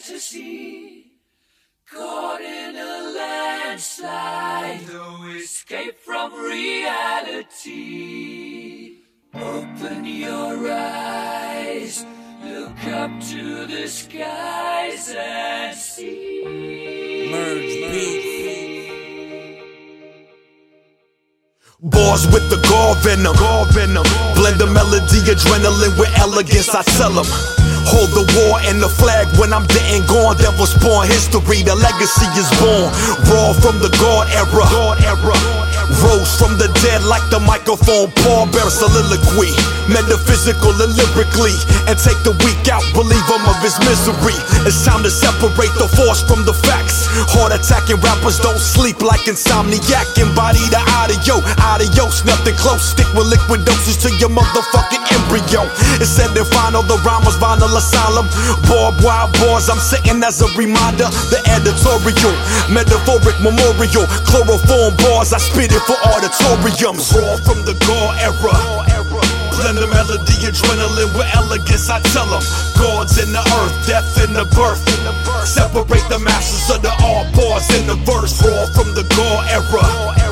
fantasy, caught in a landslide, no escape from reality. Open your eyes, look up to the skies and see. Merge beat. Bars with the gall venom. Blend the melody, adrenaline with elegance, I tell them. Hold the war and the flag when I'm dead and gone. Devil spawn history, the legacy is born. Raw from the God era. Rose from the dead like the microphone. Paul Bear soliloquy, metaphysical and lyrically. And take the weak out, relieve him of his misery. It's time to separate the force from the facts. Heart attacking rappers don't sleep like insomniac. Embody the audio, adios, nothing close. Stick with liquid doses to your motherfucking embryo. It said in final, the rhyme was vinyl asylum. Barbed wire bars, I'm sitting as a reminder. The editorial, metaphoric memorial. Chloroform bars, I spit it for auditoriums. Raw from the Gore era. Blend the melody, adrenaline with elegance, I tell them. Gods in the earth, death in the birth. Separate the masters of the art, bars in the verse. Raw from the Gore era.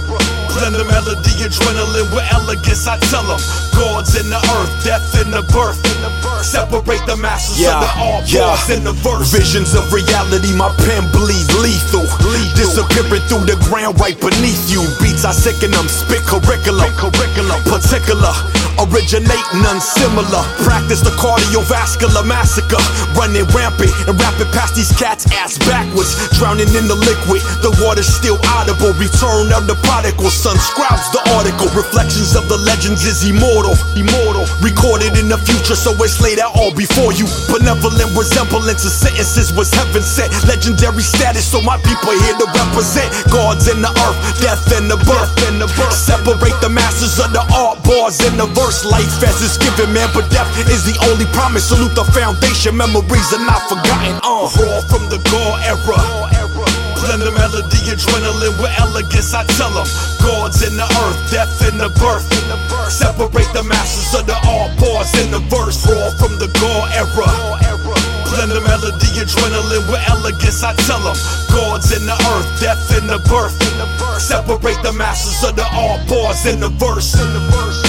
Blend the melody, adrenaline with elegance, I tell them. Gods in the earth, death in the birth. Separate the masters of the art, bars in the verse. Visions of reality, my pen bleed lethal. Disappearing through the ground right beneath you. Beats I sicken them, spit curriculum. Particular, originating unsimilar. Practice the cardiovascular massacre. Running rampant and rapping past these cats ass backwards. Drowning in the liquid, the water's still audible. Return of the prodigal son scribes the article. Reflections of the legends is immortal. Recorded in the future, so it's laid out all before you. Benevolent resemblance of sentences was heaven sent. Legendary status, so my people here to represent. Gods in the earth, death in the birth. Separate the masters of the art, bars in the verse. Life as it's given, man, but death is the only promise. Salute the foundation, memories are not forgotten. Raw from the Gore era. Blend the melody, adrenaline with elegance, I tell them. Gods in the earth, death in the birth. Separate the masters of the art, bars in the verse. Raw from the Gore era. Blend the melody, adrenaline with elegance, I tell them. Gods in the earth, death in the birth. Separate the masters of the art, bars in the verse.